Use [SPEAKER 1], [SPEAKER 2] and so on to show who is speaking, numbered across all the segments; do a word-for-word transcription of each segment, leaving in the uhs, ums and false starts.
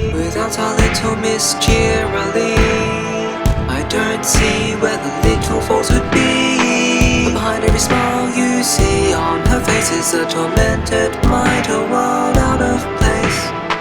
[SPEAKER 1] Without a little Miss Cheerily, I don't see where the little fault would be. But behind every smile you see on her face is a tormented mind, a world out of place.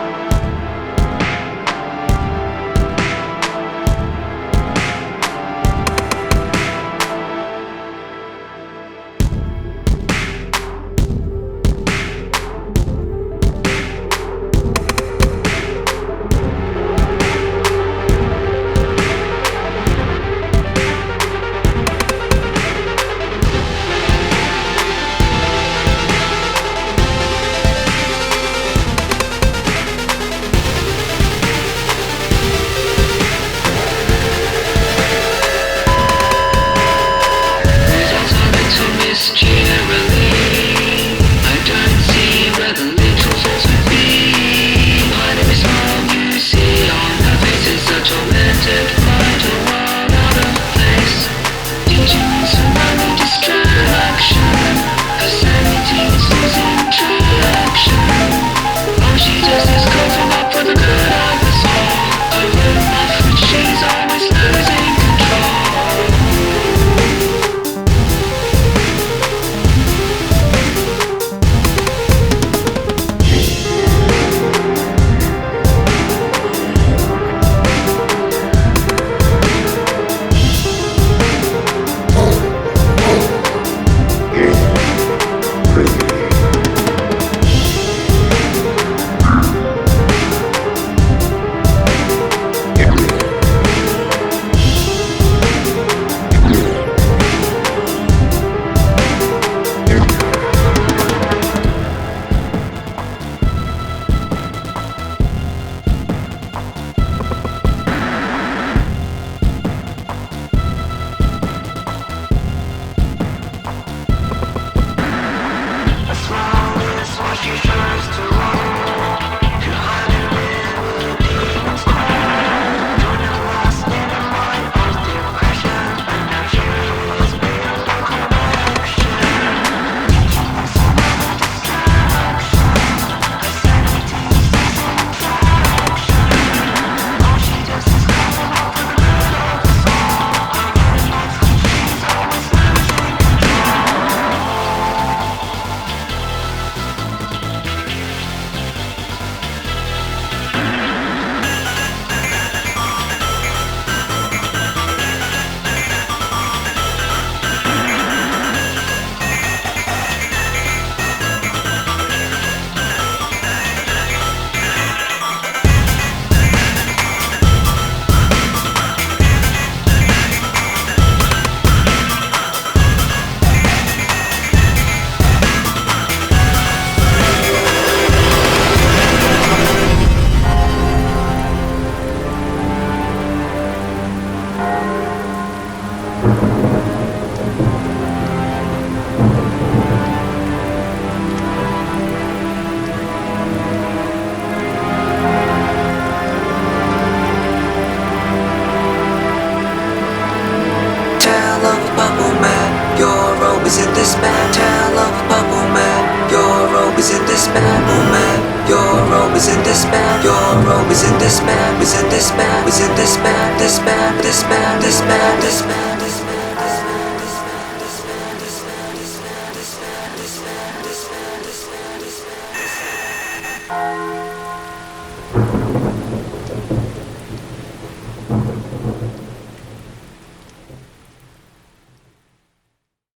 [SPEAKER 1] Is in this man, tale of Bubble Man. Your robe is in this man, oh man. Your robe is in this man. Your robe is in this man. Is in this man. Is in this man. This man. This man. This man. This man.